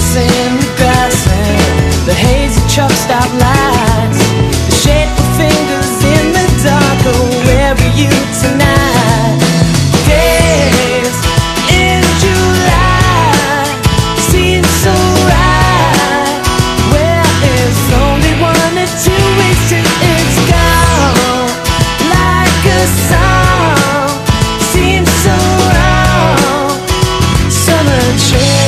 in the grass and the hazy truck stop lights, the shape of fingers in the dark. Oh, where are you tonight? Days in July seem so right. Well, it's only 1 or 2 weeks till it's gone, like a song. Seems so wrong. Summer trip.